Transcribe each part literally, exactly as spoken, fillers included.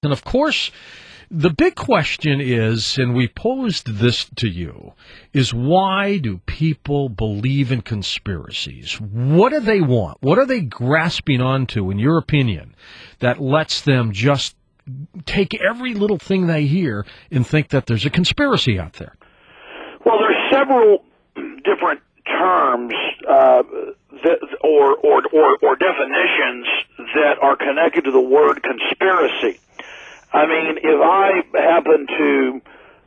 And of course, the big question is, and we posed this to you, is why do people believe in conspiracies? What do they want? What are they grasping onto, in your opinion, that lets them just take every little thing they hear and think that there's a conspiracy out there? Well, there's several different terms uh, that, or, or, or, or definitions that are connected to the word conspiracy. I mean, if I happen to,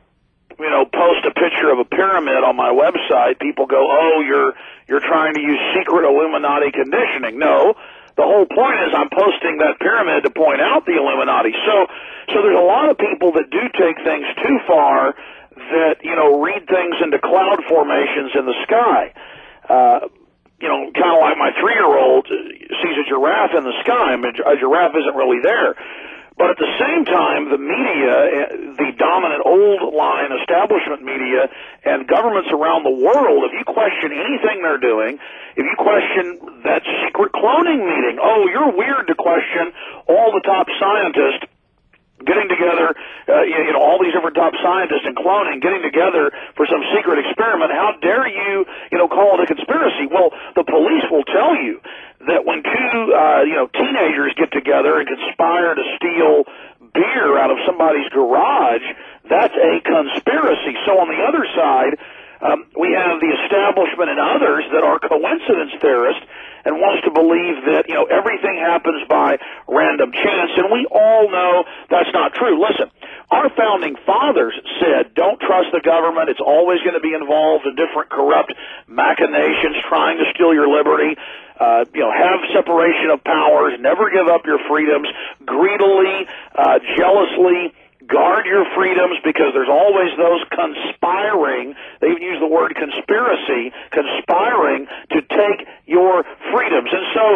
you know, post a picture of a pyramid on my website, people go, oh, you're you're trying to use secret Illuminati conditioning. No, the whole point is I'm posting that pyramid to point out the Illuminati. So, so there's a lot of people that do take things too far, that, you know, read things into cloud formations in the sky. Uh, you know, kind of like my three-year-old sees a giraffe in the sky. I mean, a giraffe isn't really there. But at the same time, the media, the dominant old line establishment media and governments around the world, if you question anything they're doing, if you question that secret cloning meeting, oh, you're weird to question all the top scientists getting together, uh, you know, all these different top scientists and cloning, getting together for some secret experiment. How dare you, you know, call it a conspiracy? Well, the police will tell you that when two, uh, you know, teenagers get together and conspire to steal beer out of somebody's garage, that's a conspiracy. So on the other side, um, we have the establishment and others that are coincidence theorists and wants to believe that, you know, everything happens by random chance, and we all know that's not true. Listen, our founding fathers said, don't trust the government. It's always going to be involved in different corrupt machinations trying to steal your liberty. Uh, you know, have separation of powers, never give up your freedoms, greedily, uh, jealously guard your freedoms, because there's always those conspiring, they even use the word conspiracy, conspiring to take your freedoms. And so,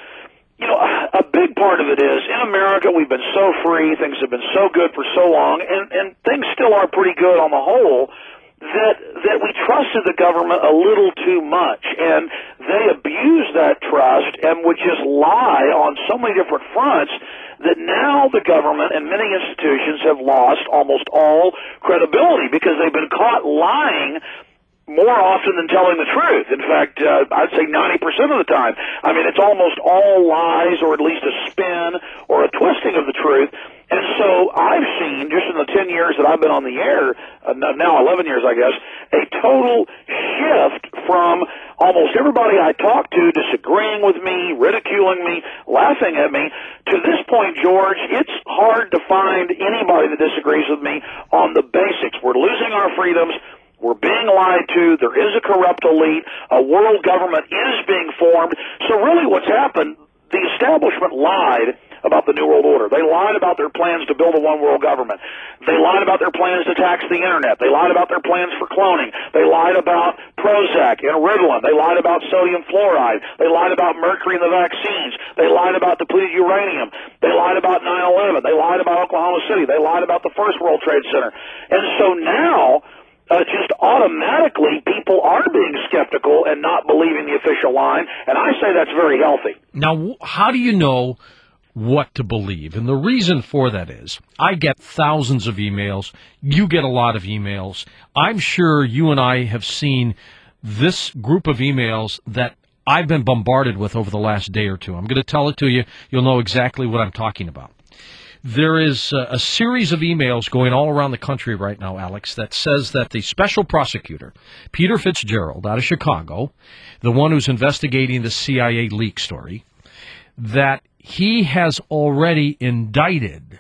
you know, a big part of it is, in America, we've been so free, things have been so good for so long, and, and things still are pretty good on the whole, that that we trusted the government a little too much, and they abused that trust and would just lie on so many different fronts that now the government and many institutions have lost almost all credibility because they've been caught lying more often than telling the truth. In fact, uh, I'd say ninety percent of the time. I mean, it's almost all lies, or at least a spin or a twisting of the truth. And so I've seen, just in the ten years that I've been on the air, uh, now eleven years, I guess, a total shift from almost everybody I talk to disagreeing with me, ridiculing me, laughing at me. To this point, George, it's hard to find anybody that disagrees with me on the basics. We're losing our freedoms. We're being lied to. There is a corrupt elite. A world government is being formed. So really what's happened, the establishment lied about the New World Order. They lied about their plans to build a one-world government. They lied about their plans to tax the Internet. They lied about their plans for cloning. They lied about Prozac and Ritalin. They lied about sodium fluoride. They lied about mercury in the vaccines. They lied about depleted uranium. They lied about nine eleven. They lied about Oklahoma City. They lied about the First World Trade Center. And so now, Uh, just automatically, people are being skeptical and not believing the official line, and I say that's very healthy. Now, how do you know what to believe? And the reason for that is, I get thousands of emails. You get a lot of emails. I'm sure you and I have seen this group of emails that I've been bombarded with over the last day or two. I'm going to tell it to you. You'll know exactly what I'm talking about. There is a, a series of emails going all around the country right now, Alex, that says that the special prosecutor, Peter Fitzgerald, out of Chicago, the one who's investigating the C I A leak story, that he has already indicted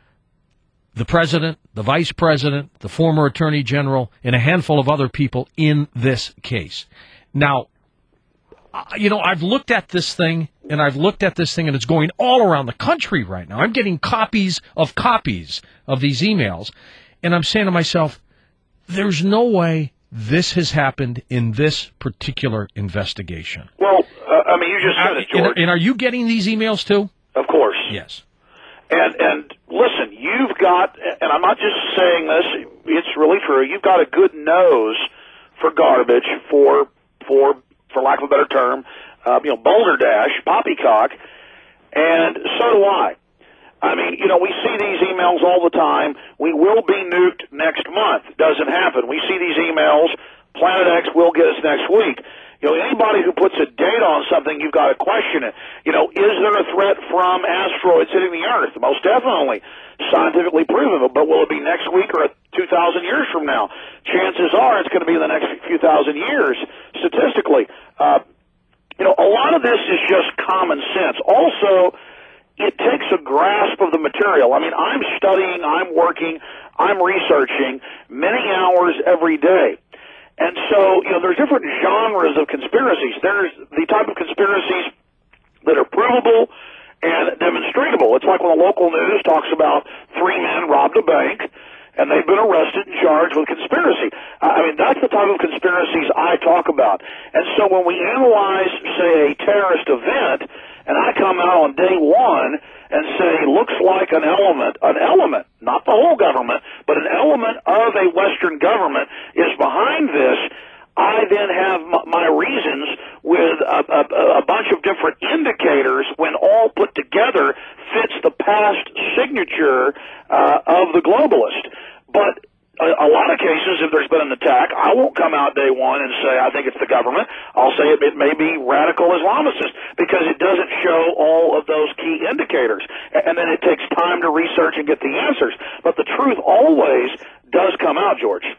the president, the vice president, the former attorney general, and a handful of other people in this case. Now, you know, I've looked at this thing, and I've looked at this thing, and it's going all around the country right now. I'm getting copies of copies of these emails, and I'm saying to myself, there's no way this has happened in this particular investigation. Well, uh, I mean, you just said it, George. And, and are you getting these emails, too? Of course. Yes. And, and listen, you've got, and I'm not just saying this, it's really true, you've got a good nose for garbage, for, for, for lack of a better term, uh, you know, balderdash, poppycock, and so do I. I mean, you know, we see these emails all the time. We will be nuked next month. Doesn't happen. We see these emails. Planet X will get us next week. You know, anybody who puts a date on something, you've got to question it. You know, is there a threat from asteroids hitting the Earth? Most definitely. Scientifically proven. But will it be next week or two thousand years from now? Chances are it's going to be in the next few thousand years, statistically. Uh, you know, a lot of this is just common sense. Also, it takes a grasp of the material. I mean, I'm studying, I'm working, I'm researching many hours every day. And so, you know, there's different genres of conspiracies. There's the type of conspiracies that are provable and demonstrable. It's like when the local news talks about three men robbed a bank and they've been arrested and charged with conspiracy. I mean, that's the type of conspiracies I talk about. And so when we analyze, say, a terrorist event, and I come out on day one and say, looks like an element, an element, not the whole government, but an element of a Western government is behind this, I then have my reasons with a, a, a bunch of different indicators when all put together fits the past signature uh, of the globalist. But a, a lot of cases, if there's been an attack, I won't come out day one and say I think it's the government. I'll say it, it may be radical Islamicists because it doesn't show all of those key indicators. And then it takes time to research and get the answers. But the truth always does come out, George.